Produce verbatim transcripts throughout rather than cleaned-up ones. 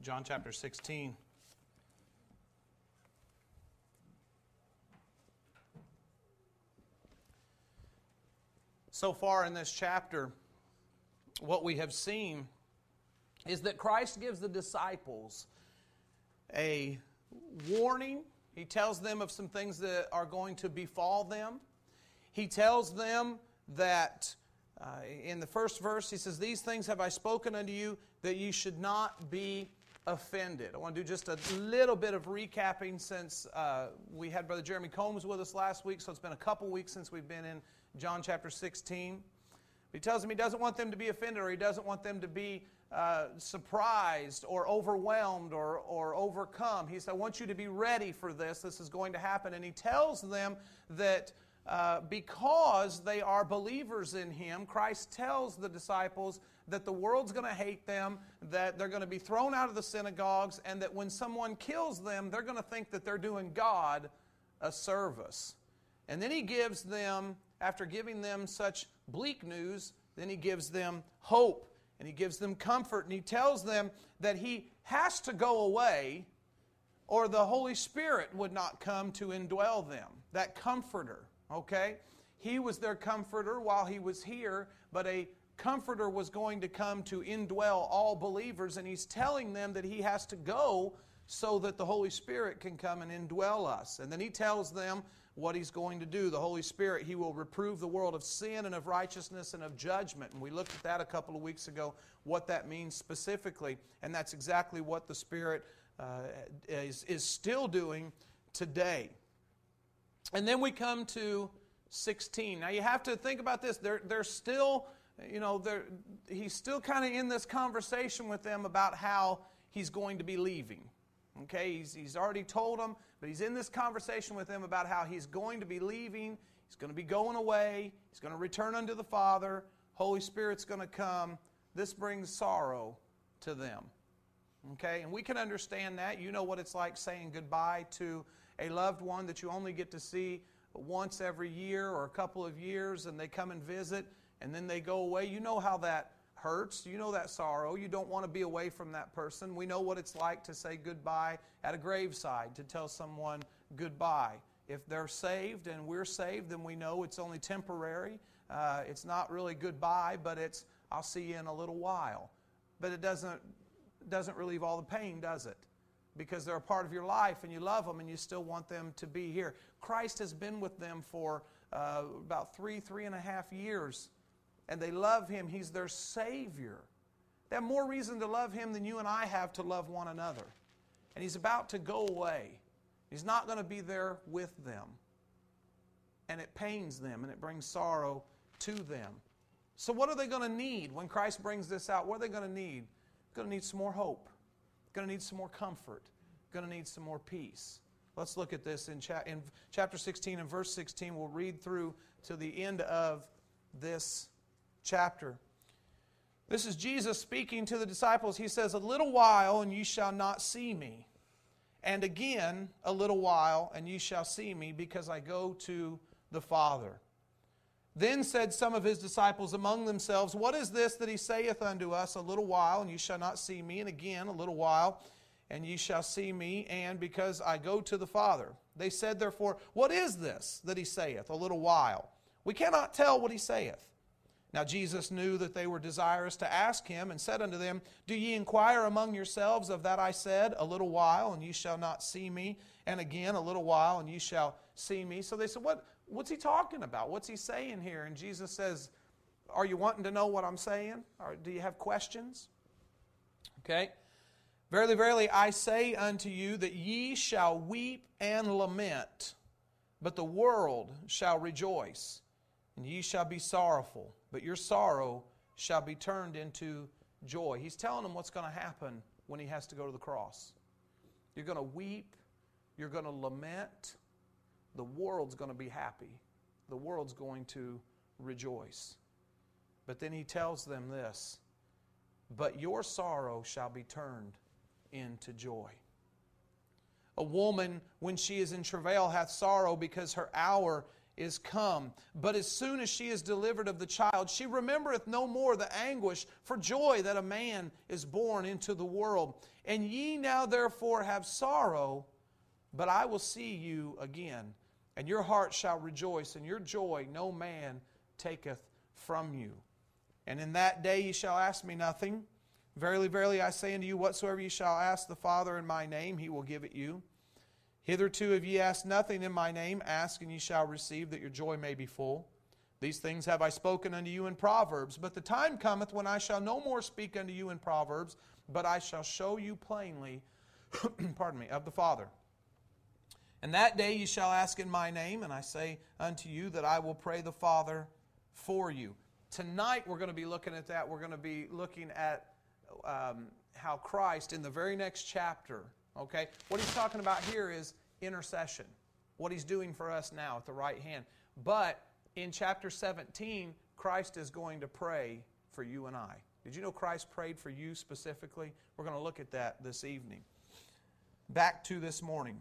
John chapter sixteen. So far in this chapter, what we have seen is that Christ gives the disciples a warning. He tells them of some things that are going to befall them. He tells them that uh, in the first verse, he says, "These things have I spoken unto you, that ye should not be offended." I want to do just a little bit of recapping since uh, we had Brother Jeremy Combs with us last week, so it's been a couple weeks since we've been in John chapter sixteen. He tells them he doesn't want them to be offended, or he doesn't want them to be uh, surprised or overwhelmed or, or overcome. He said, "I want you to be ready for this. This is going to happen." And he tells them that uh, because they are believers in Him, Christ tells the disciples that the world's going to hate them, that they're going to be thrown out of the synagogues, and that when someone kills them, they're going to think that they're doing God a service. And then He gives them, after giving them such bleak news, then He gives them hope, and He gives them comfort, and He tells them that He has to go away or the Holy Spirit would not come to indwell them, that Comforter, okay? He was their Comforter while He was here, but a Comforter was going to come to indwell all believers, and He's telling them that He has to go so that the Holy Spirit can come and indwell us. And then He tells them what He's going to do. The Holy Spirit, He will reprove the world of sin and of righteousness and of judgment. And we looked at that a couple of weeks ago, what that means specifically. And that's exactly what the Spirit uh, is, is still doing today. And then we come to sixteen. Now you have to think about this. They're, they're still, you know, they're, He's still kind of in this conversation with them about how He's going to be leaving. Okay, he's, he's already told them, but He's in this conversation with them about how He's going to be leaving, He's going to be going away, He's going to return unto the Father, Holy Spirit's going to come. This brings sorrow to them. Okay, and we can understand that. You know what it's like saying goodbye to a loved one that you only get to see once every year or a couple of years, and they come and visit, and then they go away. You know how that hurts. You know that sorrow. You don't want to be away from that person. We know what it's like to say goodbye at a graveside, to tell someone goodbye. If they're saved and we're saved, then we know it's only temporary. Uh, it's not really goodbye, but it's, I'll see you in a little while. But it doesn't, doesn't relieve all the pain, does it? Because they're a part of your life and you love them and you still want them to be here. Christ has been with them for uh, about three, three and a half years. And they love Him. He's their Savior. They have more reason to love Him than you and I have to love one another. And He's about to go away. He's not going to be there with them. And it pains them and it brings sorrow to them. So what are they going to need when Christ brings this out? What are they going to need? They're going to need some more hope. They're going to need some more comfort. They're going to need some more peace. Let's look at this in, cha- in chapter sixteen and verse sixteen. We'll read through to the end of this chapter. This is Jesus speaking to the disciples. He says, "A little while and you shall not see me. And again, a little while and you shall see me, because I go to the Father." Then said some of His disciples among themselves, "What is this that He saith unto us, a little while and you shall not see me, and again a little while and ye shall see me, and because I go to the Father?" They said therefore, "What is this that He saith, a little while? We cannot tell what He saith." Now Jesus knew that they were desirous to ask Him, and said unto them, "Do ye inquire among yourselves of that I said, a little while, and ye shall not see me, and again a little while, and ye shall see me?" So they said, what, what's He talking about? What's He saying here? And Jesus says, "Are you wanting to know what I'm saying? Or do you have questions?" Okay. "Verily, verily, I say unto you that ye shall weep and lament, but the world shall rejoice. And ye shall be sorrowful, but your sorrow shall be turned into joy." He's telling them what's going to happen when He has to go to the cross. You're going to weep. You're going to lament. The world's going to be happy. The world's going to rejoice. But then He tells them this, "But your sorrow shall be turned into joy. A woman, when she is in travail, hath sorrow, because her hour is come. But as soon as she is delivered of the child, she remembereth no more the anguish for joy that a man is born into the world. And ye now therefore have sorrow, but I will see you again, and your heart shall rejoice, and your joy no man taketh from you. And in that day ye shall ask me nothing. Verily, verily, I say unto you, whatsoever ye shall ask the Father in my name, He will give it you. Hitherto have ye asked nothing in my name. Ask, and ye shall receive, that your joy may be full. These things have I spoken unto you in Proverbs. But the time cometh when I shall no more speak unto you in Proverbs, but I shall show you plainly, pardon me, of the Father. And that day ye shall ask in my name, and I say unto you that I will pray the Father for you. Tonight we're going to be looking at that. We're going to be looking at um, how Christ, in the very next chapter, okay, what he's talking about here is intercession, what he's doing for us now at the right hand. But in chapter seventeen, Christ is going to pray for you and I. Did you know Christ prayed for you specifically? We're going to look at that this evening. Back to this morning.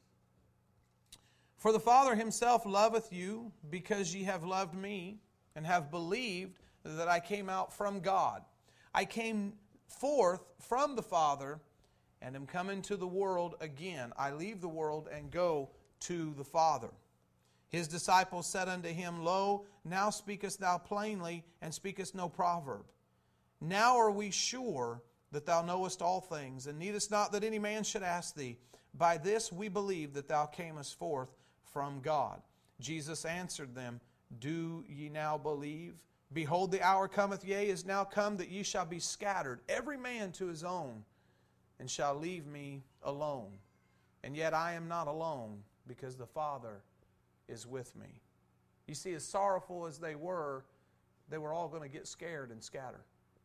For the Father Himself loveth you, because ye have loved me, and have believed that I came out from God. I came forth from the Father, and am come into the world again. I leave the world and go to the Father. His disciples said unto Him, Lo, now speakest thou plainly, and speakest no proverb. Now are we sure that thou knowest all things, and needest not that any man should ask thee. By this we believe that thou camest forth from God. Jesus answered them, Do ye now believe? Behold, the hour cometh, yea, is now come, that ye shall be scattered, every man to his own, and shall leave me alone. And yet I am not alone, because the Father is with me. You see, as sorrowful as they were, they were all going to get scared and scatter.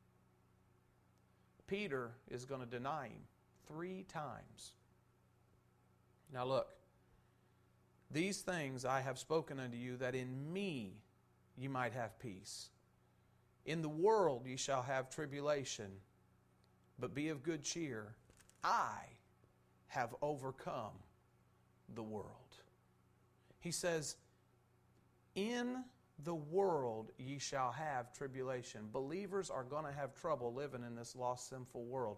Peter is going to deny Him three times. Now look, these things I have spoken unto you, that in me ye might have peace. In the world ye shall have tribulation, but be of good cheer. I have overcome the world. He says, in the world ye shall have tribulation. Believers are going to have trouble living in this lost, sinful world.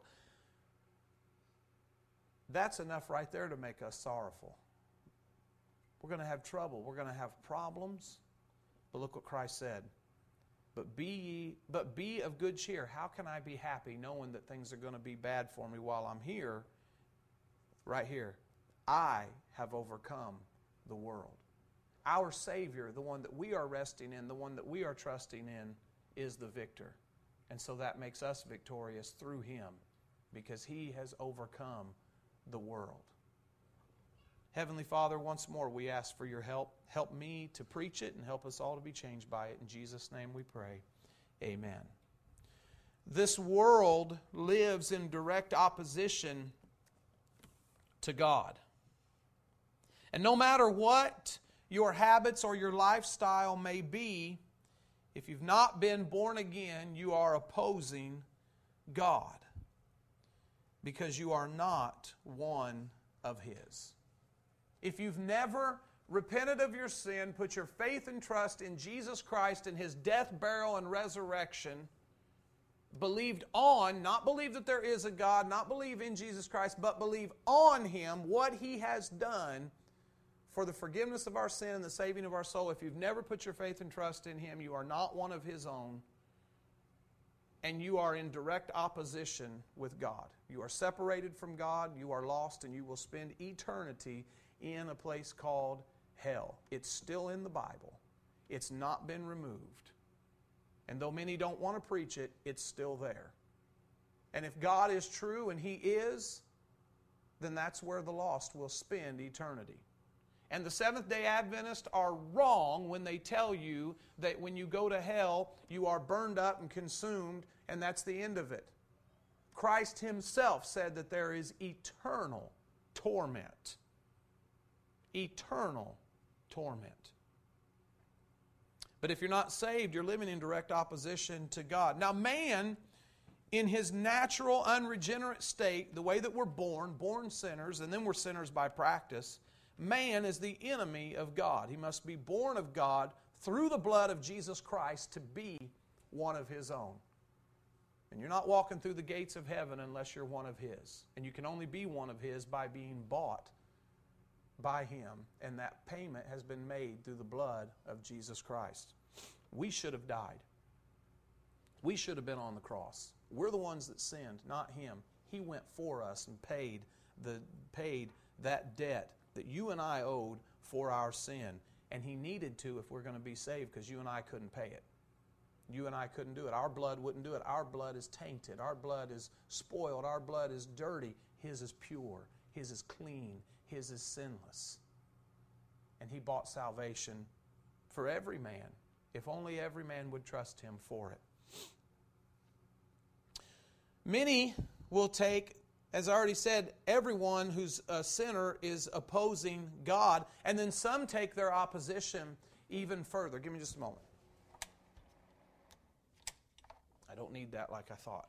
That's enough right there to make us sorrowful. We're going to have trouble. We're going to have problems. But look what Christ said. But be ye, but be of good cheer. How can I be happy knowing that things are going to be bad for me while I'm here? Right here. I have overcome the world. Our Savior, the one that we are resting in, the one that we are trusting in, is the victor. And so that makes us victorious through Him, because He has overcome the world. Heavenly Father, once more we ask for your help. Help me to preach it and help us all to be changed by it. In Jesus' name we pray. Amen. This world lives in direct opposition to God. And no matter what your habits or your lifestyle may be, if you've not been born again, you are opposing God, because you are not one of His. If you've never repented of your sin, put your faith and trust in Jesus Christ and His death, burial, and resurrection, believed on, not believe that there is a God, not believe in Jesus Christ, but believe on Him, what He has done for the forgiveness of our sin and the saving of our soul. If you've never put your faith and trust in Him, you are not one of His own, and you are in direct opposition with God. You are separated from God, you are lost, and you will spend eternity in a place called hell. It's still in the Bible. It's not been removed. And though many don't want to preach it, it's still there. And if God is true, and He is, then that's where the lost will spend eternity. And the Seventh-day Adventists are wrong when they tell you that when you go to hell, you are burned up and consumed, and that's the end of it. Christ Himself said that there is eternal torment. Eternal torment. But if you're not saved, you're living in direct opposition to God. Now, man, in his natural, unregenerate state, the way that we're born, born sinners, and then we're sinners by practice, man is the enemy of God. He must be born of God through the blood of Jesus Christ to be one of His own. And you're not walking through the gates of heaven unless you're one of His. And you can only be one of His by being bought by Him. And that payment has been made through the blood of Jesus Christ. We should have died. We should have been on the cross. We're the ones that sinned, not Him. He went for us and paid the paid that debt that you and I owed for our sin. And He needed to if we're going to be saved, because you and I couldn't pay it. You and I couldn't do it. Our blood wouldn't do it. Our blood is tainted. Our blood is spoiled. Our blood is dirty. His is pure. His is clean. His is sinless. And He bought salvation for every man, if only every man would trust Him for it. Many will take, as I already said, everyone who's a sinner is opposing God, and then some take their opposition even further. Give me just a moment. I don't need that like I thought.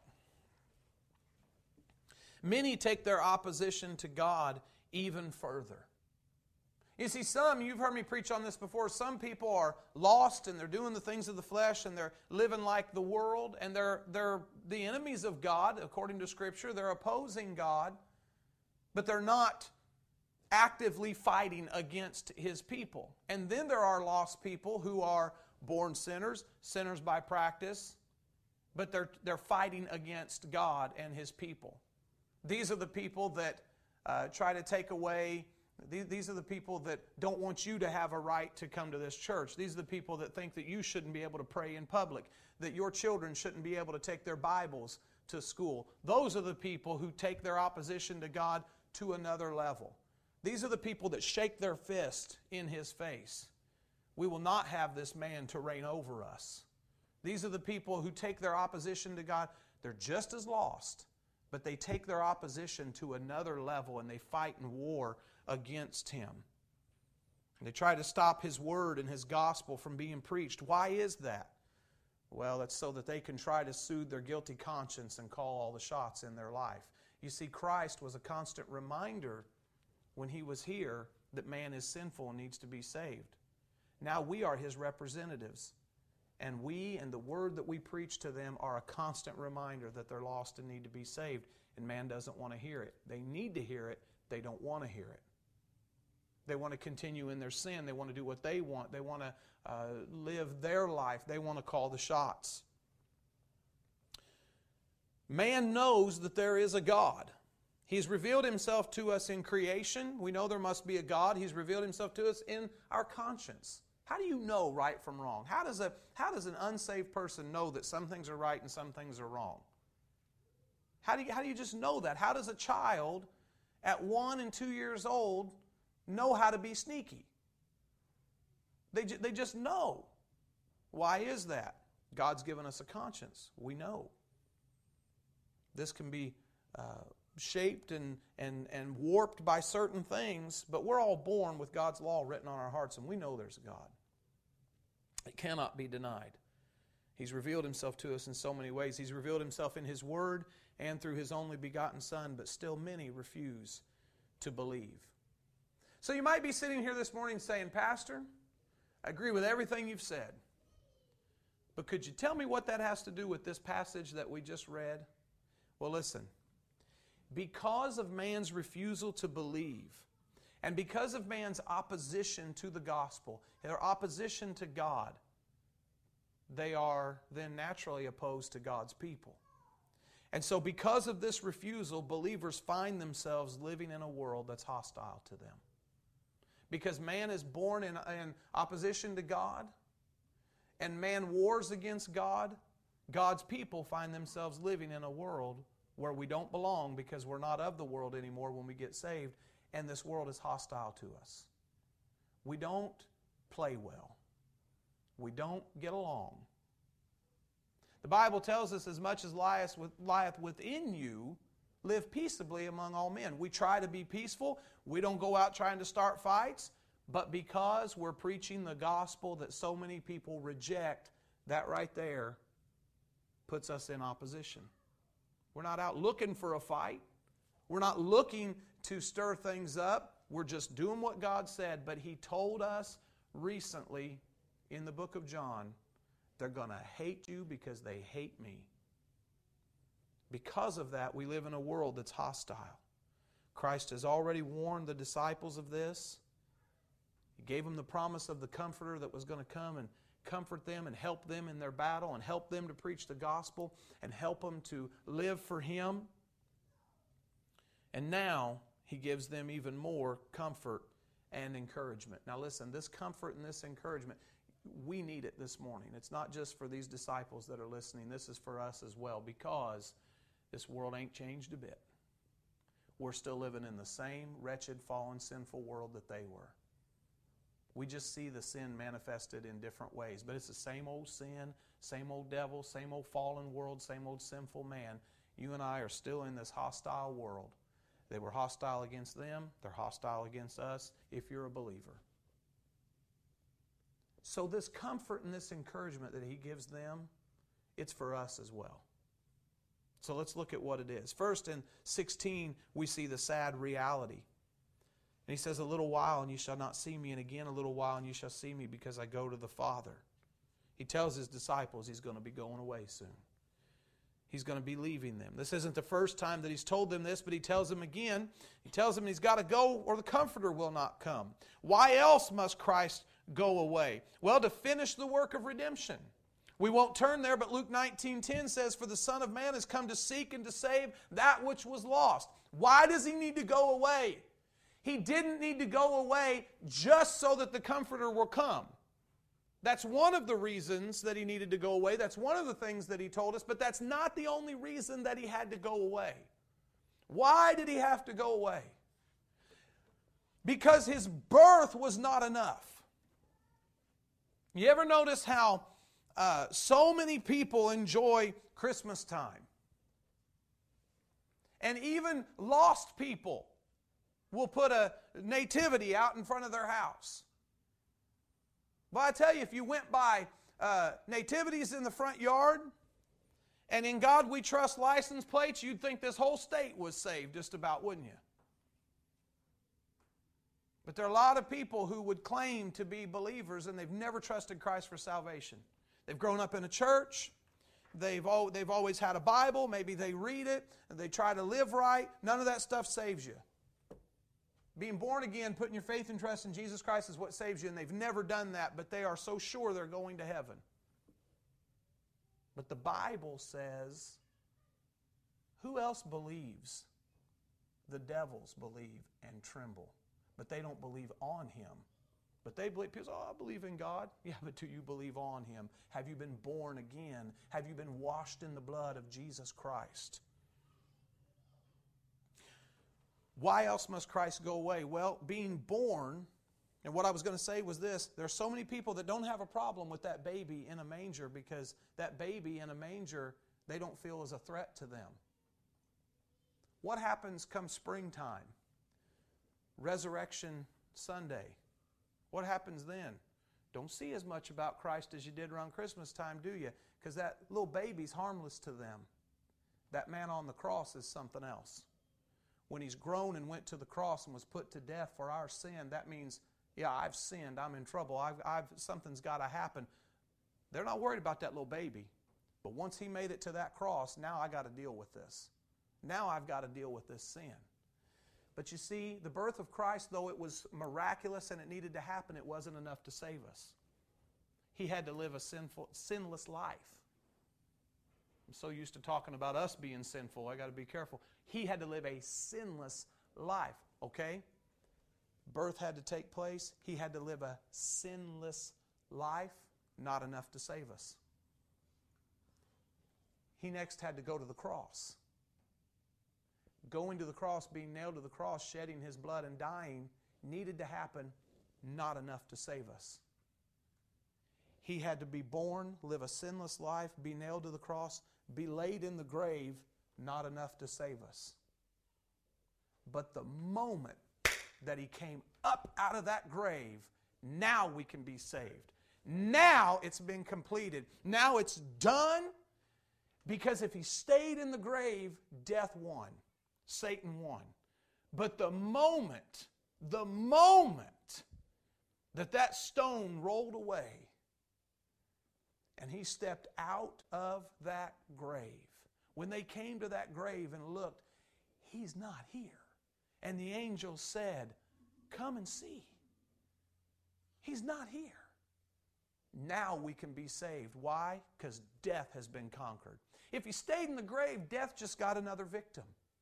Many take their opposition to God even further. You see, some, you've heard me preach on this before, some people are lost and they're doing the things of the flesh and they're living like the world, and they're, they're the enemies of God, according to Scripture. They're opposing God, but they're not actively fighting against His people. And then there are lost people who are born sinners, sinners by practice, but they're, they're fighting against God and His people. These are the people that uh, try to take away These are the people that don't want you to have a right to come to this church. These are the people that think that you shouldn't be able to pray in public, that your children shouldn't be able to take their Bibles to school. Those are the people who take their opposition to God to another level. These are the people that shake their fist in His face. We will not have this man to reign over us. These are the people who take their opposition to God. They're just as lost, but they take their opposition to another level and they fight in war against Him. And they try to stop His word and His gospel from being preached. Why is that? Well, it's so that they can try to soothe their guilty conscience and call all the shots in their life. You see, Christ was a constant reminder when He was here that man is sinful and needs to be saved. Now we are His representatives. And we and the word that we preach to them are a constant reminder that they're lost and need to be saved. And man doesn't want to hear it. They need to hear it. They don't want to hear it. They want to continue in their sin. They want to do what they want. They want to uh, live their life. They want to call the shots. Man knows that there is a God. He's revealed Himself to us in creation. We know there must be a God. He's revealed Himself to us in our conscience. How do you know right from wrong? How does a how does an unsaved person know that some things are right and some things are wrong? How do you, how do you just know that? How does a child at one and two years old know how to be sneaky? They, they just know. Why is that? God's given us a conscience. We know. This can be uh, shaped and, and, and warped by certain things, but we're all born with God's law written on our hearts, and we know there's a God. It cannot be denied. He's revealed Himself to us in so many ways. He's revealed Himself in His Word and through His only begotten Son, but still many refuse to believe. So you might be sitting here this morning saying, Pastor, I agree with everything you've said, but could you tell me what that has to do with this passage that we just read? Well, listen. Because of man's refusal to believe, and because of man's opposition to the gospel, their opposition to God, they are then naturally opposed to God's people. And so because of this refusal, believers find themselves living in a world that's hostile to them. Because man is born in, in opposition to God, and man wars against God, God's people find themselves living in a world where we don't belong because we're not of the world anymore when we get saved, and this world is hostile to us. We don't play well. We don't get along. The Bible tells us, as much as lieth within you, live peaceably among all men. We try to be peaceful. We don't go out trying to start fights, but because we're preaching the gospel that so many people reject, that right there puts us in opposition. We're not out looking for a fight. We're not looking to stir things up. we're just doing what God said, but He told us recently in the book of John, they're going to hate you because they hate me. Because of that, we live in a world that's hostile. Christ has already warned the disciples of this. He gave them the promise of the Comforter that was going to come and comfort them and help them in their battle and help them to preach the gospel and help them to live for Him. And now He gives them even more comfort and encouragement. Now listen, this comfort and this encouragement, we need it this morning. It's not just for these disciples that are listening. This is for us as well, because this world ain't changed a bit. We're still living in the same wretched, fallen, sinful world that they were. We just see the sin manifested in different ways. But it's the same old sin, same old devil, same old fallen world, same old sinful man. You and I are still in this hostile world. They were hostile against them. They're hostile against us if you're a believer. So this comfort and this encouragement that He gives them, it's for us as well. So let's look at what it is. First, in sixteen, we see the sad reality. And He says, a little while and you shall not see me, and again a little while and you shall see me, because I go to the Father. He tells His disciples He's going to be going away soon. He's going to be leaving them. This isn't the first time that He's told them this, but He tells them again. He tells them He's got to go or the Comforter will not come. Why else must Christ go away? Well, to finish the work of redemption. We won't turn there, but Luke nineteen ten says, for the Son of Man has come to seek and to save that which was lost. Why does He need to go away? He didn't need to go away just so that the Comforter will come. That's one of the reasons that He needed to go away. That's one of the things that He told us, but that's not the only reason that He had to go away. Why did He have to go away? Because His birth was not enough. You ever notice how uh, so many people enjoy Christmas time? And even lost people will put a nativity out in front of their house. Well, I tell you, if you went by uh, nativities in the front yard and In God We Trust license plates, you'd think this whole state was saved just about, wouldn't you? But there are a lot of people who would claim to be believers and they've never trusted Christ for salvation. They've grown up in a church. They've, al- they've always had a Bible. Maybe they read it and they try to live right. None of that stuff saves you. Being born again, putting your faith and trust in Jesus Christ is what saves you, and they've never done that, but they are so sure they're going to heaven. But the Bible says, who else believes? The devils believe and tremble, but they don't believe on Him. But they believe, people say, oh, I believe in God. Yeah, but do you believe on Him? Have you been born again? Have you been washed in the blood of Jesus Christ? Why else must Christ go away? Well, being born, and what I was going to say was this, there are so many people that don't have a problem with that baby in a manger because that baby in a manger, they don't feel as a threat to them. What happens come springtime? Resurrection Sunday. What happens then? Don't see as much about Christ as you did around Christmas time, do you? Because that little baby's harmless to them. That man on the cross is something else. When He's grown and went to the cross and was put to death for our sin, that means, yeah, I've sinned, I'm in trouble, I've, I've, something's got to happen. They're not worried about that little baby. But once He made it to that cross, now I got to deal with this. Now I've got to deal with this sin. But you see, the birth of Christ, though it was miraculous and it needed to happen, it wasn't enough to save us. He had to live a sinful, sinless life. I'm so used to talking about us being sinful, I got to be careful. He had to live a sinless life, okay? Birth had to take place. He had to live a sinless life, not enough to save us. He next had to go to the cross. Going to the cross, being nailed to the cross, shedding His blood and dying needed to happen, not enough to save us. He had to be born, live a sinless life, be nailed to the cross, be laid in the grave, not enough to save us. But the moment that He came up out of that grave, now we can be saved. Now it's been completed. Now it's done, because if He stayed in the grave, death won. Satan won. But the moment the moment that that stone rolled away and he stepped out of that grave, when they came to that grave and looked, he's not here. And the angel said, come and see. He's not here. Now we can be saved. Why? Because death has been conquered. If he stayed in the grave, death just got another victim.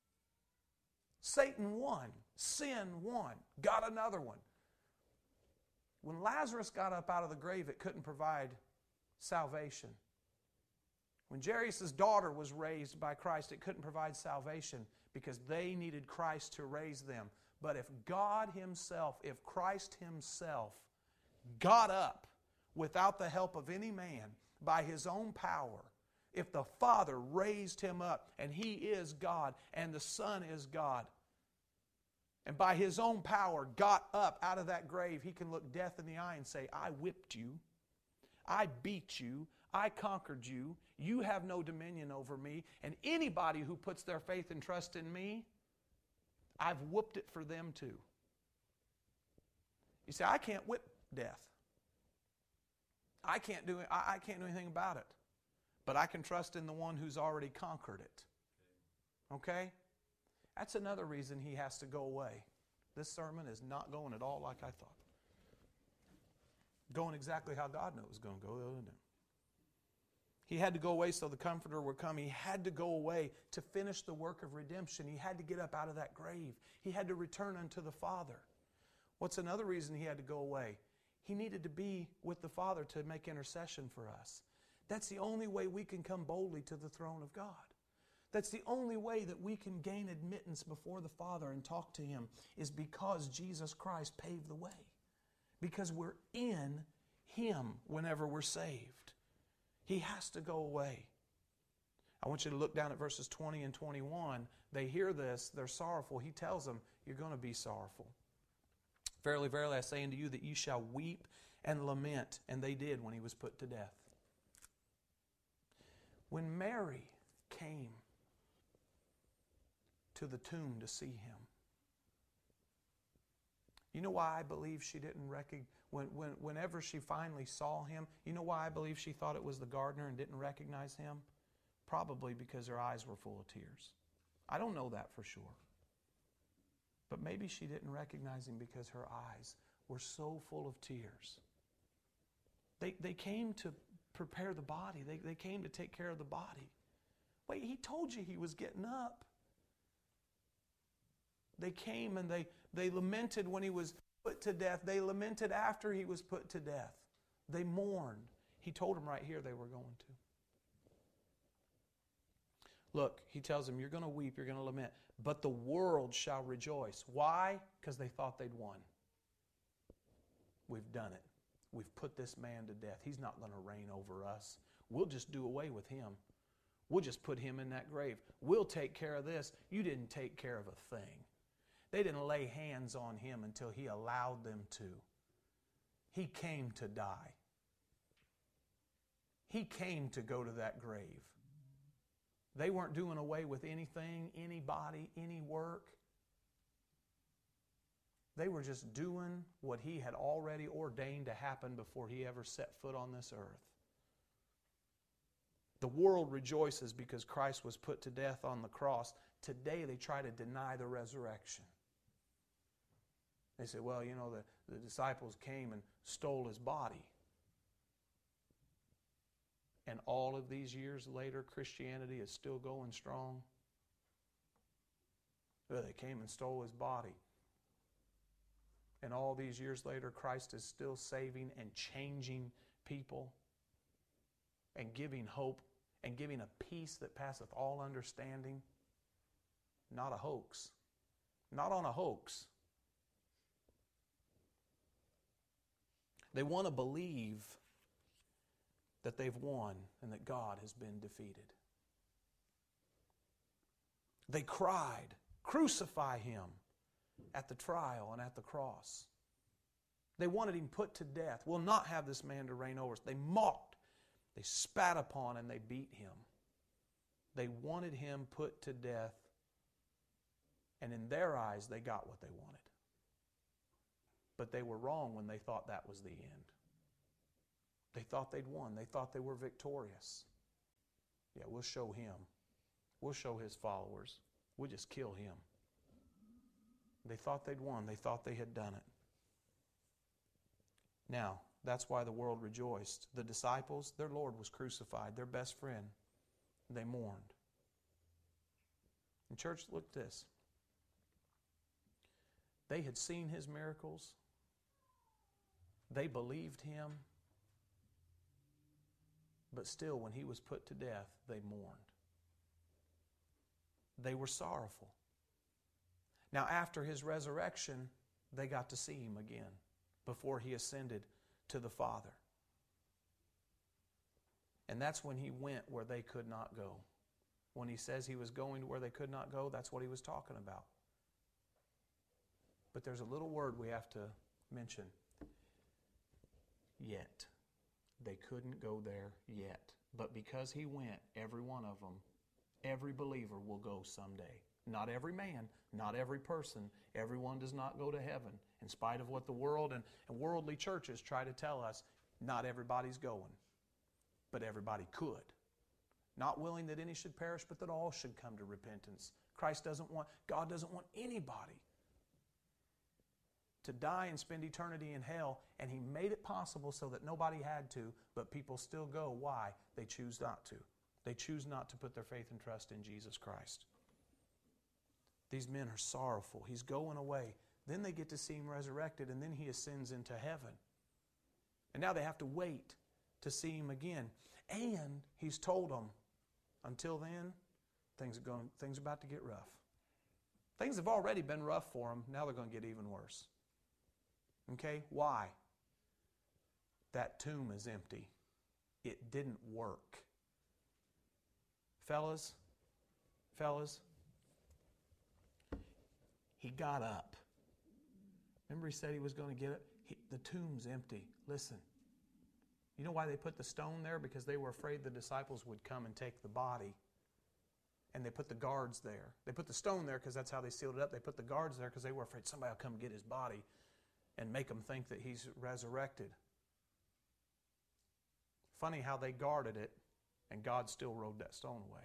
Satan won. Sin won. Got another one. When Lazarus got up out of the grave, it couldn't provide salvation. When Jairus' daughter was raised by Christ, it couldn't provide salvation because they needed Christ to raise them. But if God Himself, if Christ Himself got up without the help of any man, by His own power, if the Father raised Him up, and He is God, and the Son is God, and by His own power got up out of that grave, He can look death in the eye and say, I whipped you, I beat you, I conquered you, you have no dominion over me, and anybody who puts their faith and trust in me, I've whooped it for them too. You say, I can't whip death. I can't do I, I can't do anything about it. But I can trust in the one who's already conquered it. Okay? That's another reason he has to go away. This sermon is not going at all like I thought. Going exactly how God knew it was going to go. He had to go away so the Comforter would come. He had to go away to finish the work of redemption. He had to get up out of that grave. He had to return unto the Father. What's another reason he had to go away? He needed to be with the Father to make intercession for us. That's the only way we can come boldly to the throne of God. That's the only way that we can gain admittance before the Father and talk to Him, is because Jesus Christ paved the way. Because we're in Him whenever we're saved. He has to go away. I want you to look down at verses twenty and twenty-one. They hear this, they're sorrowful. He tells them, you're going to be sorrowful. Verily, verily, I say unto you that you shall weep and lament. And they did when He was put to death. When Mary came to the tomb to see Him, you know why I believe she didn't recognize, when, when, whenever she finally saw Him, you know why I believe she thought it was the gardener and didn't recognize Him? Probably because her eyes were full of tears. I don't know that for sure. But maybe she didn't recognize Him because her eyes were so full of tears. They, they came to prepare the body. They, they came to take care of the body. Wait, He told you He was getting up. They came and they, they lamented when He was put to death. They lamented after He was put to death. They mourned. He told them right here they were going to. Look, He tells them, you're going to weep, you're going to lament, but the world shall rejoice. Why? Because they thought they'd won. We've done it. We've put this man to death. He's not going to reign over us. We'll just do away with him. We'll just put him in that grave. We'll take care of this. You didn't take care of a thing. They didn't lay hands on Him until He allowed them to. He came to die. He came to go to that grave. They weren't doing away with anything, anybody, any work. They were just doing what He had already ordained to happen before He ever set foot on this earth. The world rejoices because Christ was put to death on the cross. Today they try to deny the resurrection. They say, well, you know, the, the disciples came and stole His body. And all of these years later, Christianity is still going strong. Well, they came and stole His body. And all these years later, Christ is still saving and changing people and giving hope and giving a peace that passeth all understanding. Not a hoax. Not on a hoax. They want to believe that they've won and that God has been defeated. They cried, crucify Him, at the trial and at the cross. They wanted Him put to death. We'll not have this man to reign over us. They mocked, they spat upon, and they beat Him. They wanted Him put to death, and in their eyes they got what they wanted. But they were wrong when they thought that was the end. They thought they'd won. They thought they were victorious. Yeah, we'll show him. We'll show his followers. We'll just kill him. They thought they'd won. They thought they had done it. Now, that's why the world rejoiced. The disciples, their Lord was crucified. Their best friend, they mourned. And church, look at this. They had seen his miracles. They believed him. But still, when he was put to death, they mourned. They were sorrowful. Now, after his resurrection, they got to see him again before he ascended to the Father. And that's when he went where they could not go. When he says he was going to where they could not go, that's what he was talking about. But there's a little word we have to mention. Yet. They couldn't go there yet. But because he went, every one of them, every believer will go someday. Not every man, not every person. Everyone does not go to heaven. In spite of what the world and, and worldly churches try to tell us, not everybody's going. But everybody could. Not willing that any should perish, but that all should come to repentance. Christ doesn't want, God doesn't want anybody to die and spend eternity in hell, and he made it possible so that nobody had to, but people still go. Why? They choose not to. They choose not to put their faith and trust in Jesus Christ. These men are sorrowful. He's going away. Then they get to see him resurrected, and then he ascends into heaven. And now they have to wait to see him again. And he's told them, until then, things are going, things are about to get rough. Things have already been rough for them. Now they're going to get even worse. Okay? Why? That tomb is empty. It didn't work. Fellas, fellas, he got up. Remember he said he was going to get it? He, the tomb's empty. Listen. You know why they put the stone there? Because they were afraid the disciples would come and take the body. And they put the guards there. They put the stone there because that's how they sealed it up. They put the guards there because they were afraid somebody will come and get his body and make them think that he's resurrected. Funny how they guarded it and God still rolled that stone away.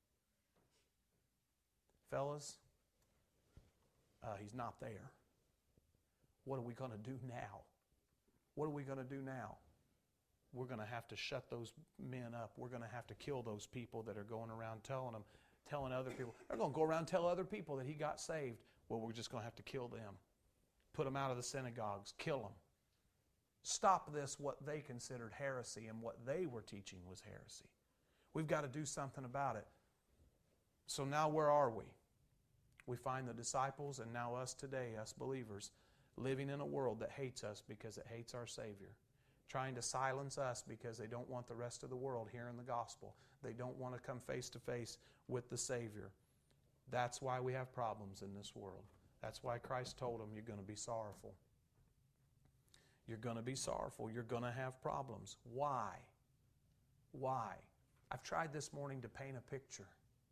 Fellas, uh, he's not there. What are we going to do now? What are we going to do now? We're going to have to shut those men up. We're going to have to kill those people that are going around telling them, telling other people. They're going to go around and tell other people that he got saved. Well, we're just going to have to kill them. Put them out of the synagogues. Kill them. Stop this, what they considered heresy, and what they were teaching was heresy. We've got to do something about it. So now where are we? We find the disciples and now us today, us believers, living in a world that hates us because it hates our Savior. Trying to silence us because they don't want the rest of the world hearing the gospel. They don't want to come face to face with the Savior. That's why we have problems in this world. That's why Christ told them you're going to be sorrowful. You're going to be sorrowful. You're going to have problems. Why? Why? I've tried this morning to paint a picture.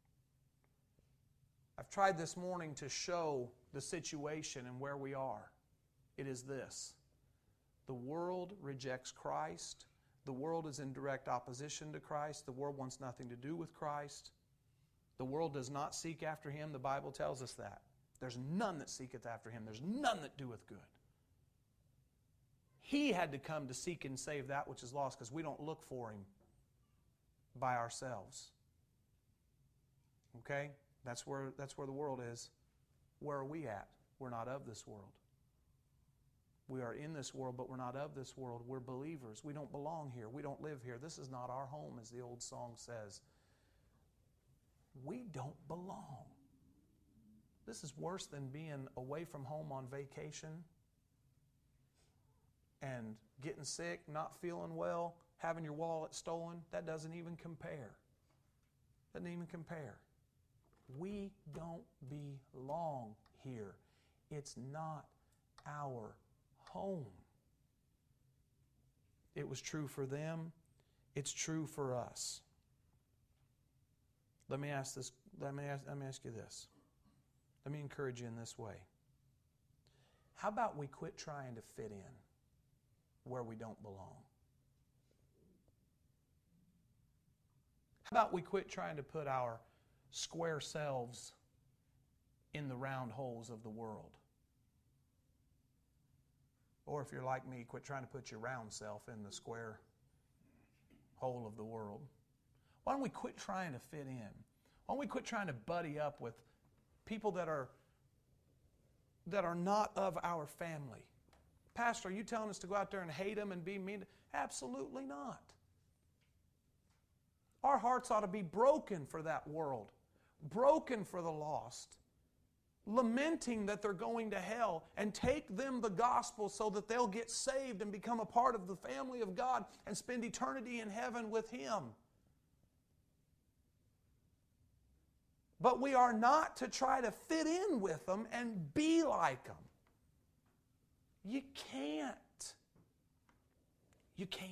I've tried this morning to show the situation and where we are. It is this. The world rejects Christ. The world is in direct opposition to Christ. The world wants nothing to do with Christ. The world does not seek after Him. The Bible tells us that. There's none that seeketh after Him. There's none that doeth good. He had to come to seek and save that which is lost because we don't look for Him by ourselves. Okay? That's where, that's where the world is. Where are we at? We're not of this world. We are in this world, but we're not of this world. We're believers. We don't belong here. We don't live here. This is not our home, as the old song says. We don't belong. This is worse than being away from home on vacation and getting sick, not feeling well, having your wallet stolen. That doesn't even compare. Doesn't even compare. We don't belong here. It's not our home. It was true for them. It's true for us. Let me ask this. Let me ask, let me ask you this. Let me encourage you in this way. How about we quit trying to fit in where we don't belong? How about we quit trying to put our square selves in the round holes of the world? Or if you're like me, quit trying to put your round self in the square hole of the world. Why don't we quit trying to fit in? Why don't we quit trying to buddy up with people that are that are not of our family? Pastor, are you telling us to go out there and hate them and be mean? Absolutely not. Our hearts ought to be broken for that world, broken for the lost, lamenting that they're going to hell, and take them the gospel so that they'll get saved and become a part of the family of God and spend eternity in heaven with Him. But we are not to try to fit in with them and be like them. You can't. You can't.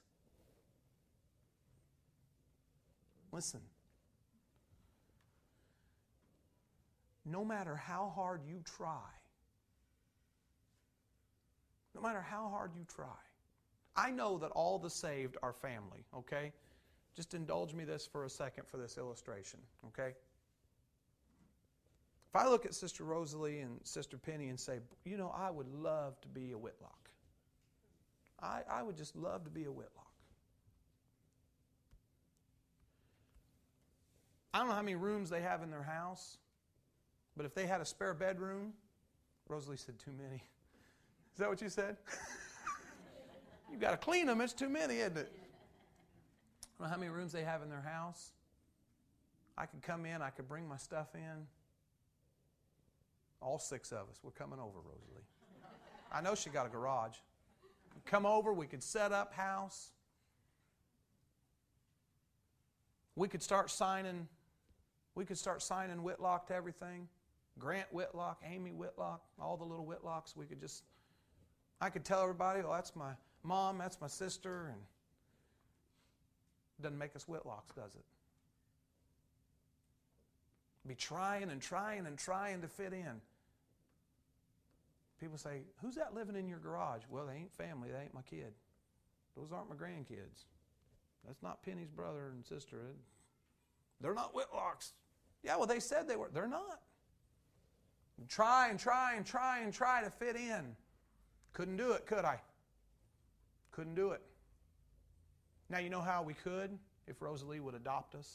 Listen. No matter how hard you try, no matter how hard you try, I know that all the saved are family, okay? Just indulge me this for a second for this illustration, okay? If I look at Sister Rosalie and Sister Penny and say, you know, I would love to be a Whitlock. I, I would just love to be a Whitlock. I don't know how many rooms they have in their house, but if they had a spare bedroom, Rosalie said too many. Is that what you said? You've got to clean them. It's too many, isn't it? I don't know how many rooms they have in their house. I could come in. I could bring my stuff in. All six of us. We're coming over, Rosalie. I know she got a garage. Come over. We could set up house. We could start signing. We could start signing Whitlock to everything. Grant Whitlock, Amy Whitlock, all the little Whitlocks. We could just, I could tell everybody, oh, that's my mom, that's my sister, and it doesn't make us Whitlocks, does it? Be trying and trying and trying to fit in. People say, who's that living in your garage? Well, they ain't family, they ain't my kid. Those aren't my grandkids. That's not Penny's brother and sister. They're not Whitlocks. Yeah, well, they said they were. They're not. Try and try and try and try to fit in. Couldn't do it, could I? Couldn't do it. Now, you know how we could if Rosalie would adopt us?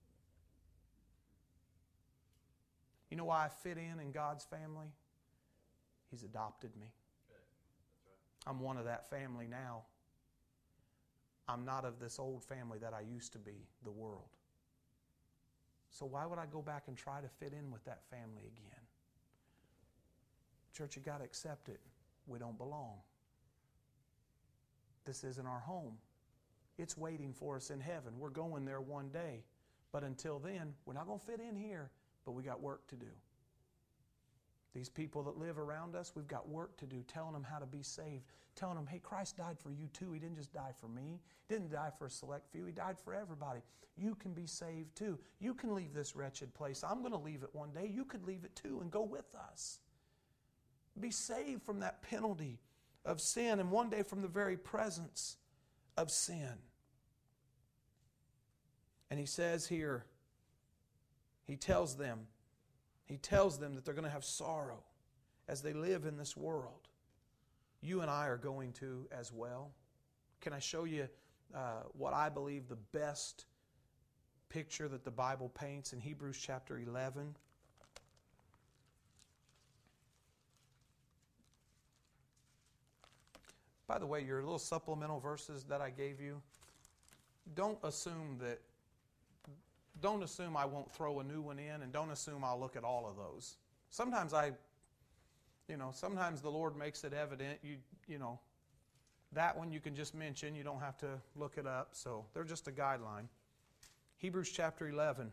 You know why I fit in in God's family? He's adopted me. I'm one of that family now. I'm not of this old family that I used to be, the world. So why would I go back and try to fit in with that family again? Church, you got to accept it. We don't belong. This isn't our home. It's waiting for us in heaven. We're going there one day. But until then, we're not going to fit in here, but we got work to do. These people that live around us, we've got work to do, telling them how to be saved, telling them, hey, Christ died for you too. He didn't just die for me. He didn't die for a select few. He died for everybody. You can be saved too. You can leave this wretched place. I'm going to leave it one day. You could leave it too and go with us. Be saved from that penalty of sin and one day from the very presence of sin. And he says here, he tells them, He tells them that they're going to have sorrow as they live in this world. You and I are going to as well. Can I show you uh, what I believe the best picture that the Bible paints in Hebrews chapter eleven? By the way, your little supplemental verses that I gave you, don't assume that Don't assume I won't throw a new one in, and don't assume I'll look at all of those. Sometimes I, you know, sometimes the Lord makes it evident. You, you know, that one you can just mention. You don't have to look it up. So they're just a guideline. Hebrews chapter eleven,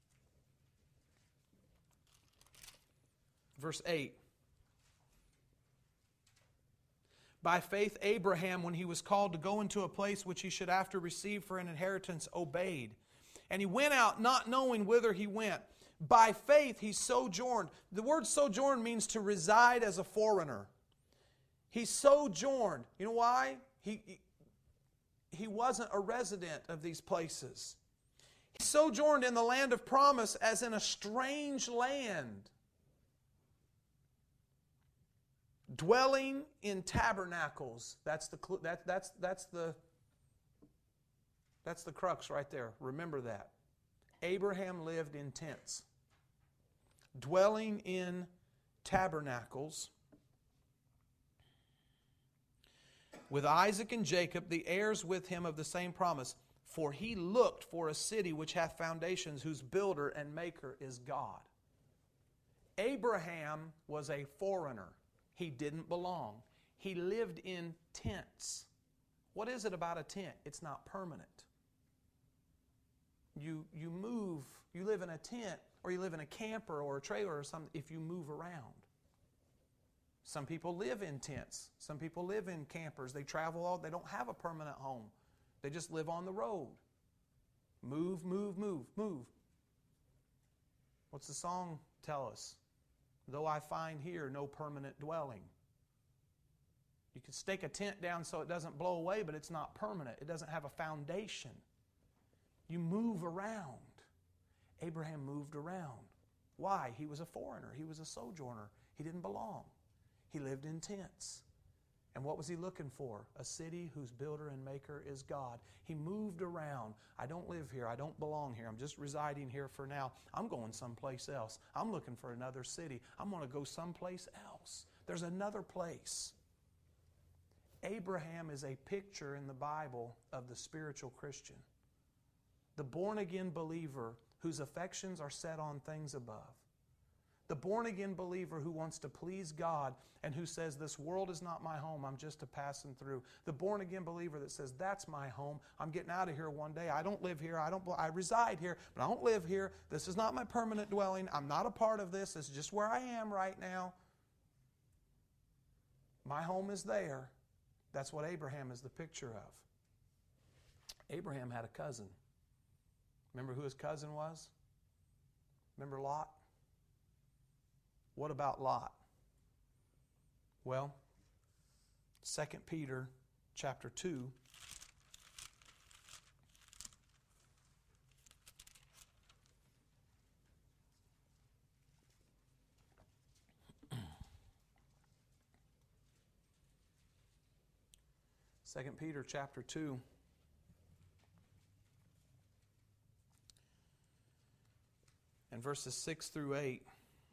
verse eight. By faith, Abraham, when he was called to go into a place which he should after receive for an inheritance, obeyed. And he went out not knowing whither he went. By faith he sojourned. The word sojourn means to reside as a foreigner. He sojourned. You know why? He, he, he wasn't a resident of these places. He sojourned in the land of promise as in a strange land, dwelling in tabernacles. That's the that, that's that's the that's the crux right there. Remember that. Abraham lived in tents, dwelling in tabernacles, with Isaac and Jacob, the heirs with him of the same promise. For he looked for a city which hath foundations, whose builder and maker is God. Abraham was a foreigner. He didn't belong. He lived in tents. What is it about a tent? It's not permanent. You, you move, you live in a tent, or you live in a camper or a trailer or something if you move around. Some people live in tents. Some people live in campers. They travel all, they don't have a permanent home. They just live on the road. Move, move, move, move. What's the song tell us? Though I find here no permanent dwelling. You can stake a tent down so it doesn't blow away, but it's not permanent. It doesn't have a foundation. You move around. Abraham moved around. Why? He was a foreigner. He was a sojourner. He didn't belong. He lived in tents. And what was he looking for? A city whose builder and maker is God. He moved around. I don't live here. I don't belong here. I'm just residing here for now. I'm going someplace else. I'm looking for another city. I'm going to go someplace else. There's another place. Abraham is a picture in the Bible of the spiritual Christian. The born-again believer whose affections are set on things above. The born-again believer who wants to please God and who says, this world is not my home, I'm just a passing through. The born-again believer that says, that's my home, I'm getting out of here one day. I don't live here, I don't. I reside here, but I don't live here. This is not my permanent dwelling. I'm not a part of this. This is just where I am right now. My home is there. That's what Abraham is the picture of. Abraham had a cousin. Remember who his cousin was? Remember Lot? What about Lot? Well, Second Peter chapter two. Second Peter chapter two. And verses six through eight.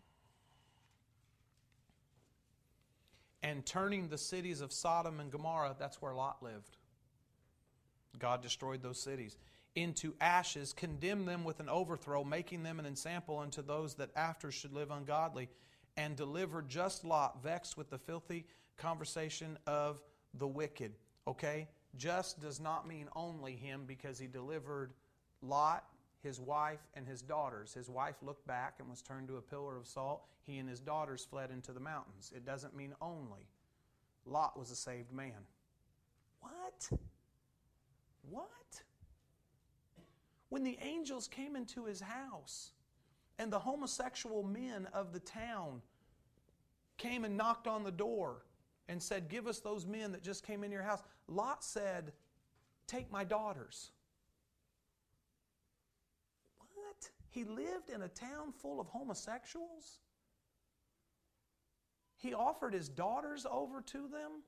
And turning the cities of Sodom and Gomorrah, that's where Lot lived. God destroyed those cities. Into ashes, condemned them with an overthrow, making them an ensample unto those that after should live ungodly, and delivered just Lot, vexed with the filthy conversation of the wicked. Okay? Just does not mean only him, because he delivered Lot, his wife, and his daughters. His wife looked back and was turned to a pillar of salt. He and his daughters fled into the mountains. It doesn't mean only. Lot was a saved man. What? What? When the angels came into his house and the homosexual men of the town came and knocked on the door and said, give us those men that just came in your house, Lot said, take my daughters. He lived in a town full of homosexuals? He offered his daughters over to them?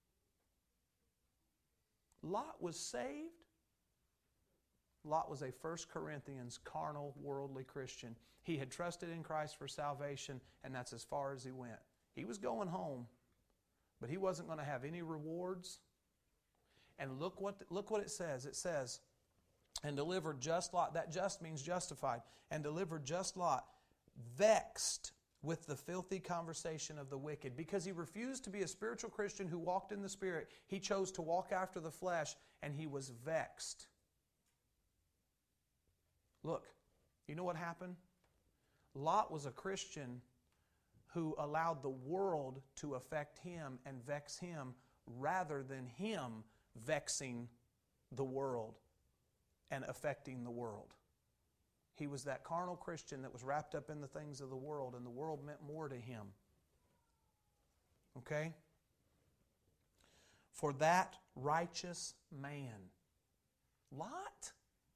Lot was saved? Lot was a First Corinthians carnal, worldly Christian. He had trusted in Christ for salvation, and that's as far as he went. He was going home, but he wasn't going to have any rewards. And look what, look what it says. It says, and delivered just Lot, that just means justified, and delivered just Lot, vexed with the filthy conversation of the wicked. Because he refused to be a spiritual Christian who walked in the Spirit, he chose to walk after the flesh, and he was vexed. Look, you know what happened? Lot was a Christian who allowed the world to affect him and vex him rather than him vexing the world and affecting the world. He was that carnal Christian that was wrapped up in the things of the world, and the world meant more to him. Okay? For that righteous man. Lot?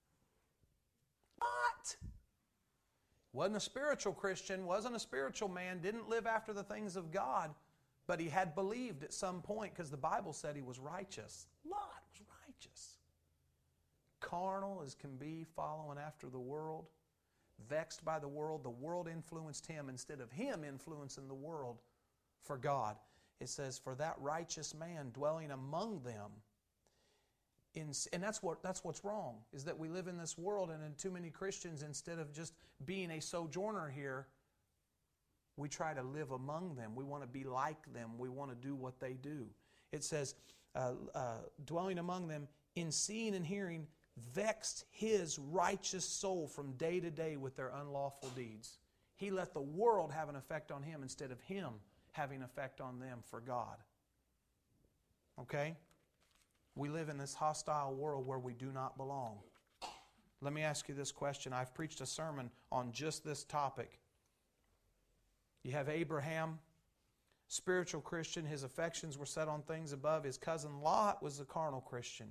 Lot! Wasn't a spiritual Christian, wasn't a spiritual man, didn't live after the things of God, but he had believed at some point because the Bible said he was righteous. Lot was righteous. Carnal as can be, following after the world, vexed by the world. The world influenced him instead of him influencing the world for God. It says, for that righteous man dwelling among them. In, and that's what that's what's wrong, is that we live in this world, and in too many Christians, instead of just being a sojourner here, we try to live among them. We want to be like them. We want to do what they do. It says, uh, uh, dwelling among them, in seeing and hearing, vexed his righteous soul from day to day with their unlawful deeds. He let the world have an effect on him instead of him having effect on them for God. Okay? We live in this hostile world where we do not belong. Let me ask you this question. I've preached a sermon on just this topic. You have Abraham, spiritual Christian. His affections were set on things above. His cousin Lot was a carnal Christian.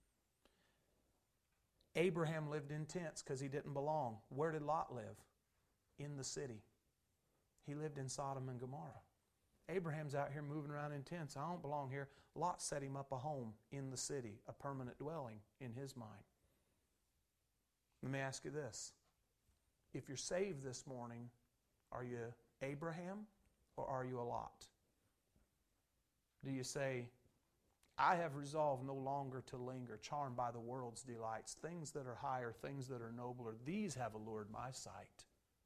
Abraham lived in tents because he didn't belong. Where did Lot live? In the city. He lived in Sodom and Gomorrah. Abraham's out here moving around in tents. I don't belong here. Lot set him up a home in the city, a permanent dwelling in his mind. Let me ask you this. If you're saved this morning, are you Abraham or are you a Lot? Do you say, I have resolved no longer to linger, charmed by the world's delights, things that are higher, things that are nobler, these have allured my sight?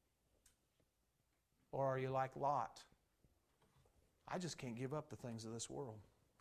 Or are you like Lot? I just can't give up the things of this world.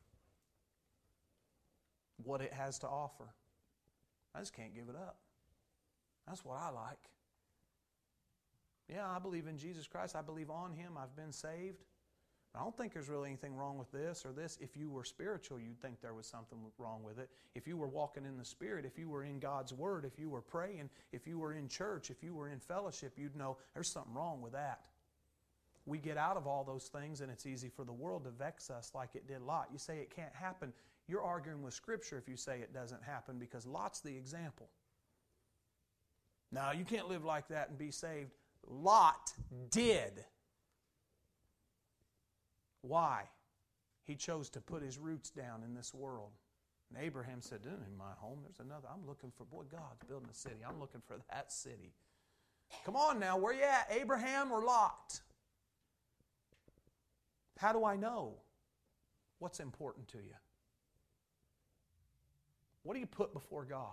What it has to offer. I just can't give it up. That's what I like. Yeah, I believe in Jesus Christ. I believe on Him. I've been saved. I don't think there's really anything wrong with this or this. If you were spiritual, you'd think there was something wrong with it. If you were walking in the Spirit, if you were in God's Word, if you were praying, if you were in church, if you were in fellowship, you'd know there's something wrong with that. We get out of all those things, and it's easy for the world to vex us like it did Lot. You say it can't happen. You're arguing with Scripture if you say it doesn't happen, because Lot's the example. Now, you can't live like that and be saved. Lot did. Why? He chose to put his roots down in this world. And Abraham said, this ain't my home. There's another. I'm looking for, boy, God's building a city. I'm looking for that city. Come on now, where you at, Abraham or Lot? How do I know what's important to you? What do you put before God?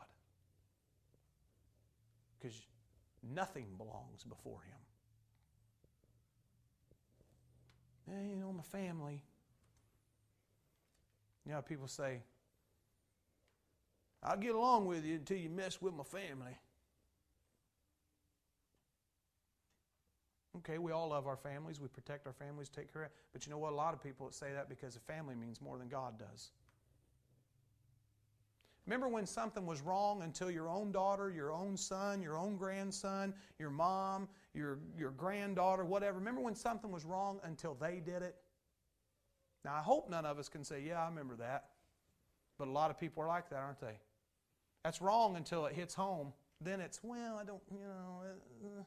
Because nothing belongs before Him. Eh, you know, my family. You know, people say, I'll get along with you until you mess with my family. Okay, we all love our families. We protect our families, take care of it. But you know what? A lot of people say that because a family means more than God does. Remember when something was wrong until your own daughter, your own son, your own grandson, your mom, your, your granddaughter, whatever. Remember when something was wrong until they did it? Now, I hope none of us can say, yeah, I remember that. But a lot of people are like that, aren't they? That's wrong until it hits home. Then it's, well, I don't, you know. Uh,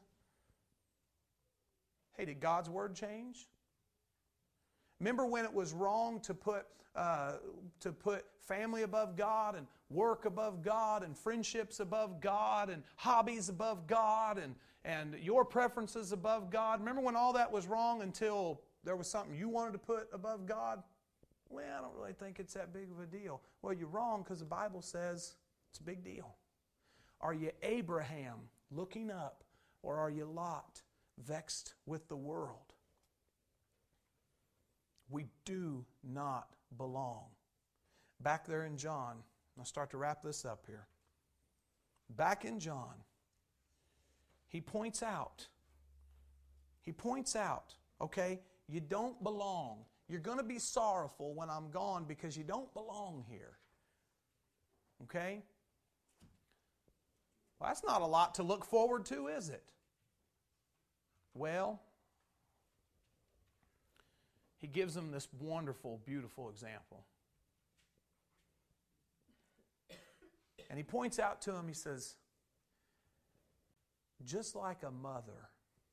Hey, did God's Word change? Remember when it was wrong to put uh, to put family above God and work above God and friendships above God and hobbies above God and, and your preferences above God? Remember when all that was wrong until there was something you wanted to put above God? Well, I don't really think it's that big of a deal. Well, you're wrong, because the Bible says it's a big deal. Are you Abraham looking up, or are you Lot vexed with the world? We do not belong. Back there in John, I'll start to wrap this up here. Back in John, he points out, he points out, okay, you don't belong. You're going to be sorrowful when I'm gone because you don't belong here. Okay? Well, that's not a lot to look forward to, is it? Well, he gives them this wonderful, beautiful example. And he points out to him, he says, just like a mother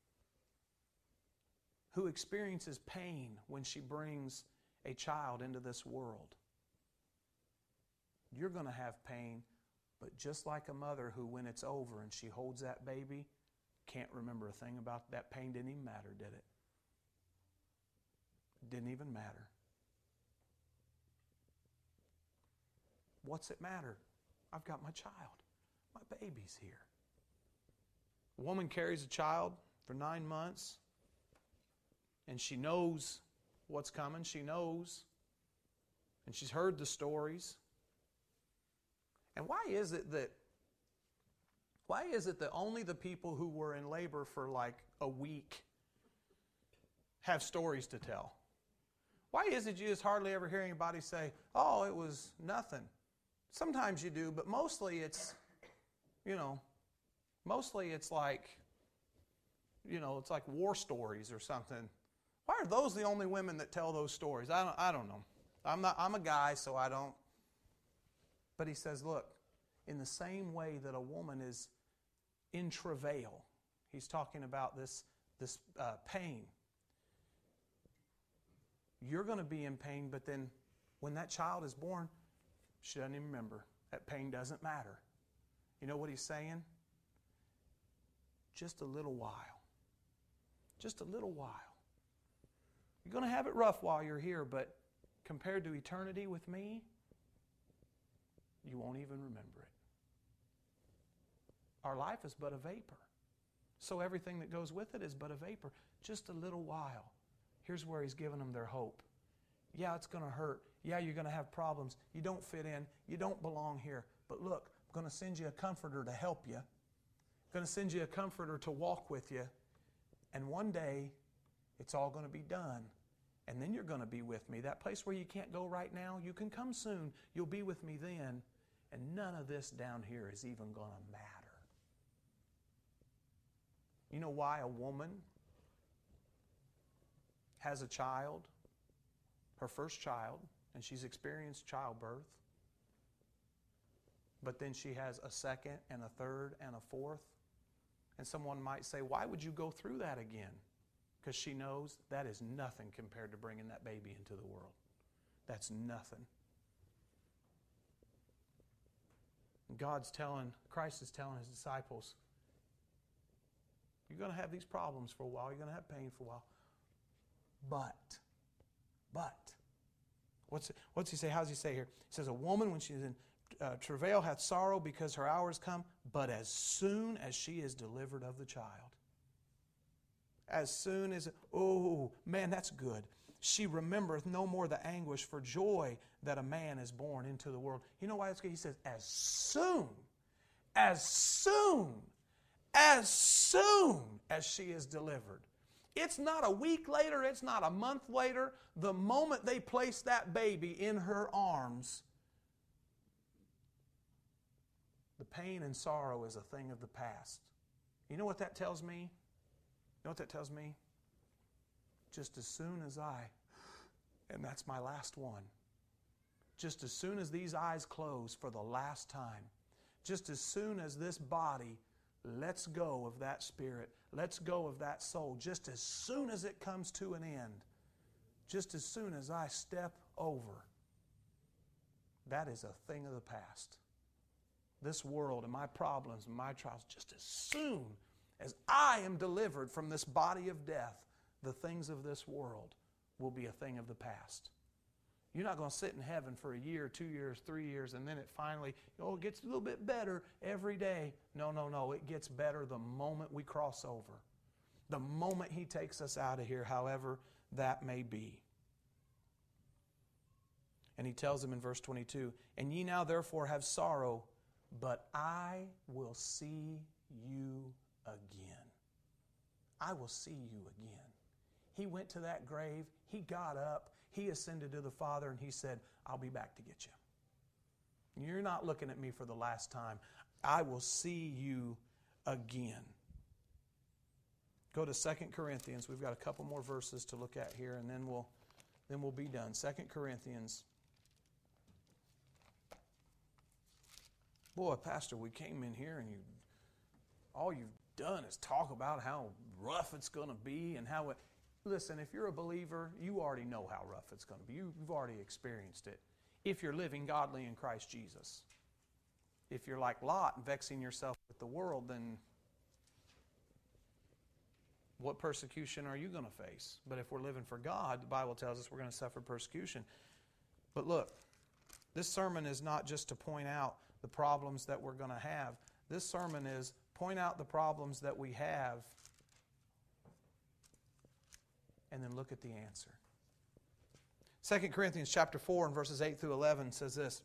who experiences pain when she brings a child into this world, you're going to have pain, but just like a mother who, when it's over and she holds that baby, can't remember a thing about that pain. Didn't even matter, did it? Didn't even matter. What's it matter? I've got my child. My baby's here. A woman carries a child for nine months, and she knows what's coming. She knows, and she's heard the stories. And why is it that why is it that only the people who were in labor for like a week have stories to tell? Why is it you just hardly ever hear anybody say, oh, it was nothing? Sometimes you do, but mostly it's, you know, mostly it's like, you know, it's like war stories or something. Why are those the only women that tell those stories? I don't, I don't know. I'm not, I'm a guy, so I don't. But he says, look, in the same way that a woman is in travail, he's talking about this, this uh, pain. You're going to be in pain, but then when that child is born, she doesn't even remember. That pain doesn't matter. You know what he's saying? Just a little while. Just a little while. You're going to have it rough while you're here, but compared to eternity with me, you won't even remember it. Our life is but a vapor. So everything that goes with it is but a vapor. Just a little while. Here's where he's giving them their hope. Yeah, it's going to hurt. Yeah, you're going to have problems. You don't fit in. You don't belong here. But look, I'm going to send you a comforter to help you. I'm going to send you a comforter to walk with you. And one day, it's all going to be done. And then you're going to be with me. That place where you can't go right now, you can come soon. You'll be with me then. And none of this down here is even going to matter. You know why a woman has a child, her first child, and she's experienced childbirth, but then she has a second and a third and a fourth? And someone might say, why would you go through that again? Because she knows that is nothing compared to bringing that baby into the world. That's nothing. God's telling, Christ is telling his disciples, you're going to have these problems for a while. You're going to have pain for a while. But, but, what's, what's he say? How does he say here? He says, a woman, when she is in uh, travail, hath sorrow because her hour is come, but as soon as she is delivered of the child. As soon as, oh, man, that's good. She remembereth no more the anguish for joy that a man is born into the world. You know why it's good? He says, as soon, as soon, as soon as she is delivered. It's not a week later, it's not a month later. The moment they place that baby in her arms, the pain and sorrow is a thing of the past. You know what that tells me? You know what that tells me? Just as soon as I, and that's my last one, just as soon as these eyes close for the last time, just as soon as this body lets go of that spirit, lets go of that soul, just as soon as it comes to an end, just as soon as I step over, that is a thing of the past. This world and my problems and my trials, just as soon as I am delivered from this body of death, the things of this world will be a thing of the past. You're not going to sit in heaven for a year, two years, three years, and then it finally, oh, it gets a little bit better every day. No, no, no. It gets better the moment we cross over. The moment he takes us out of here, however that may be. And he tells them in verse twenty-two, and ye now therefore have sorrow, but I will see you again. I will see you again. He went to that grave. He got up. He ascended to the Father, and he said, I'll be back to get you. You're not looking at me for the last time. I will see you again. Go to Second Corinthians. We've got a couple more verses to look at here, and then we'll, then we'll be done. Second Corinthians. Boy, Pastor, we came in here and you, all you've done is talk about how rough it's going to be and how it... Listen, if you're a believer, you already know how rough it's going to be. You, you've already experienced it. If you're living godly in Christ Jesus. If you're like Lot and vexing yourself with the world, then what persecution are you going to face? But if we're living for God, the Bible tells us we're going to suffer persecution. But look, this sermon is not just to point out the problems that we're going to have. This sermon is point out the problems that we have and then look at the answer. Second Corinthians chapter four and verses eight through eleven says this.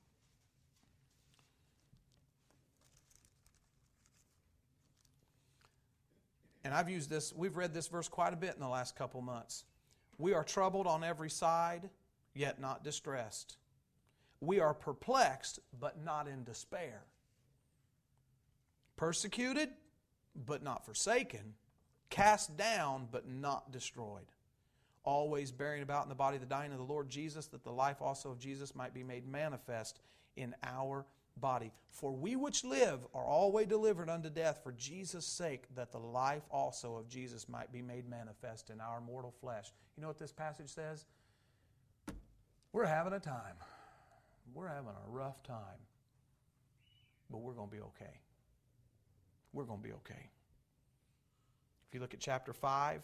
And I've used this, we've read this verse quite a bit in the last couple months. We are troubled on every side, yet not distressed. We are perplexed, but not in despair. Persecuted, but not forsaken. Cast down, but not destroyed. Always bearing about in the body the dying of the Lord Jesus, that the life also of Jesus might be made manifest in our body. For we which live are always delivered unto death for Jesus' sake, that the life also of Jesus might be made manifest in our mortal flesh. You know what this passage says? We're having a time. We're having a rough time. But we're going to be okay. We're going to be okay. If you look at chapter five,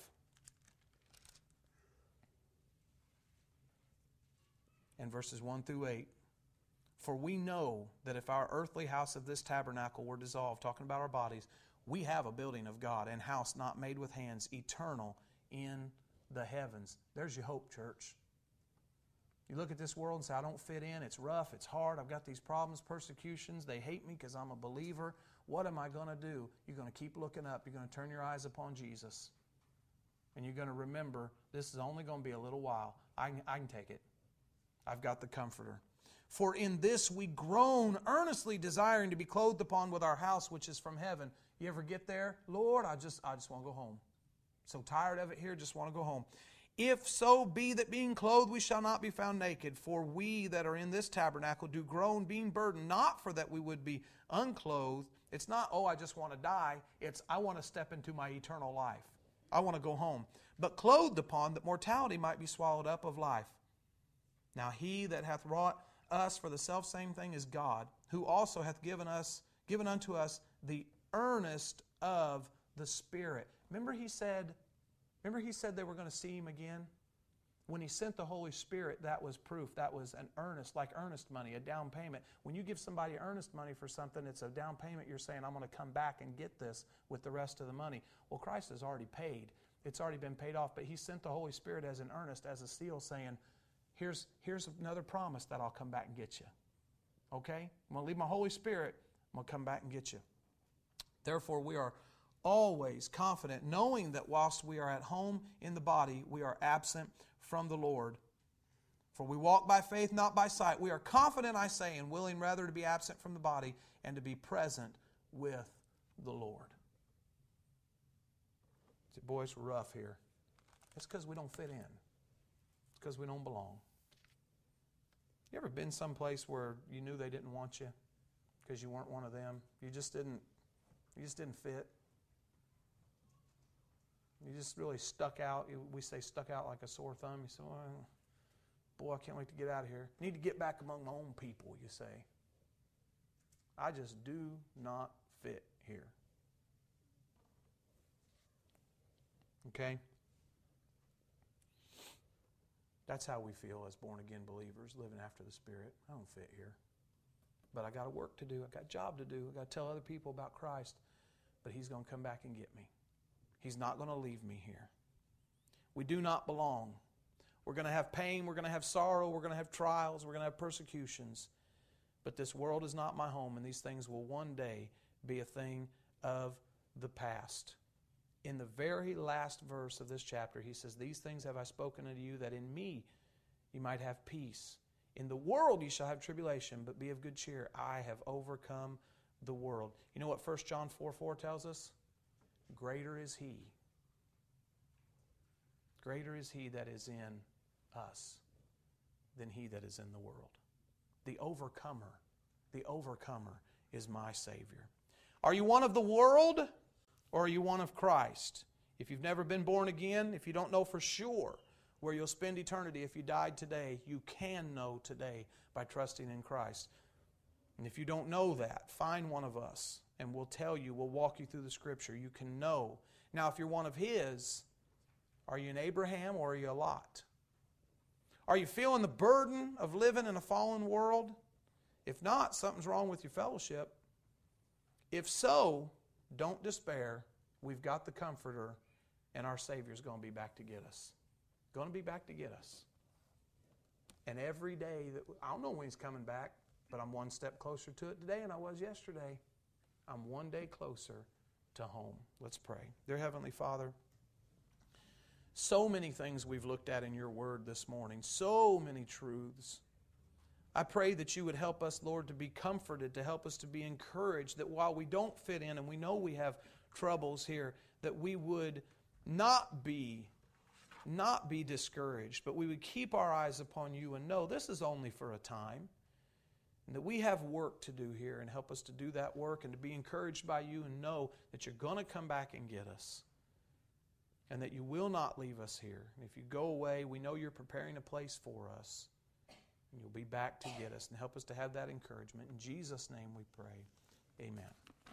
and verses one through eight, for we know that if our earthly house of this tabernacle were dissolved, talking about our bodies, we have a building of God, and house not made with hands, eternal in the heavens. There's your hope, church. You look at this world and say, I don't fit in, it's rough, it's hard, I've got these problems, persecutions, they hate me because I'm a believer. What am I going to do? You're going to keep looking up, you're going to turn your eyes upon Jesus. And you're going to remember, this is only going to be a little while. I can, I can take it. I've got the Comforter. For in this we groan, earnestly desiring to be clothed upon with our house which is from heaven. You ever get there? Lord, I just, I just want to go home. So tired of it here, just want to go home. If so be that being clothed we shall not be found naked, for we that are in this tabernacle do groan, being burdened, not for that we would be unclothed. It's not, oh, I just want to die. It's, I want to step into my eternal life. I want to go home. But clothed upon, that mortality might be swallowed up of life. Now he that hath wrought us for the selfsame thing is God, who also hath given us, given unto us the earnest of the Spirit. Remember he said, remember he said they were going to see him again? When he sent the Holy Spirit, that was proof. That was an earnest, like earnest money, a down payment. When you give somebody earnest money for something, it's a down payment. You're saying, I'm going to come back and get this with the rest of the money. Well, Christ has already paid. It's already been paid off, but he sent the Holy Spirit as an earnest, as a seal, saying, Here's, here's another promise that I'll come back and get you. Okay? I'm going to leave my Holy Spirit. I'm going to come back and get you. Therefore, we are always confident, knowing that whilst we are at home in the body, we are absent from the Lord. For we walk by faith, not by sight. We are confident, I say, and willing rather to be absent from the body and to be present with the Lord. See, boy, it's rough here. It's because we don't fit in. It's because we don't belong. You ever been someplace where you knew they didn't want you because you weren't one of them? You just didn't, you just didn't fit. You just really stuck out. We say stuck out like a sore thumb. You say, well, boy, I can't wait to get out of here. Need to get back among my own people, you say. I just do not fit here. Okay? That's how we feel as born-again believers, living after the Spirit. I don't fit here. But I got work to do. I got a job to do. I got to tell other people about Christ. But He's going to come back and get me. He's not going to leave me here. We do not belong. We're going to have pain. We're going to have sorrow. We're going to have trials. We're going to have persecutions. But this world is not my home, and these things will one day be a thing of the past. In the very last verse of this chapter, he says, These things have I spoken unto you, that in me you might have peace. In the world you shall have tribulation, but be of good cheer. I have overcome the world. You know what First John four four tells us? Greater is He. Greater is He that is in us than he that is in the world. The overcomer, the overcomer is my Savior. Are you one of the world, or are you one of Christ? If you've never been born again, if you don't know for sure where you'll spend eternity if you died today, you can know today by trusting in Christ. And if you don't know that, find one of us and we'll tell you, we'll walk you through the Scripture. You can know. Now, if you're one of His, are you an Abraham or are you a Lot? Are you feeling the burden of living in a fallen world? If not, something's wrong with your fellowship. If so, don't despair. We've got the Comforter, and our Savior's going to be back to get us. Going to be back to get us. And every day, that I don't know when He's coming back, but I'm one step closer to it today than I was yesterday. I'm one day closer to home. Let's pray. Dear Heavenly Father, so many things we've looked at in Your Word this morning, so many truths. I pray that You would help us, Lord, to be comforted, to help us to be encouraged, that while we don't fit in and we know we have troubles here, that we would not be, not be discouraged, but we would keep our eyes upon You and know this is only for a time, and that we have work to do here, and help us to do that work and to be encouraged by You and know that You're going to come back and get us, and that You will not leave us here. And if You go away, we know You're preparing a place for us. And You'll be back to get us and help us to have that encouragement. In Jesus' name we pray. Amen.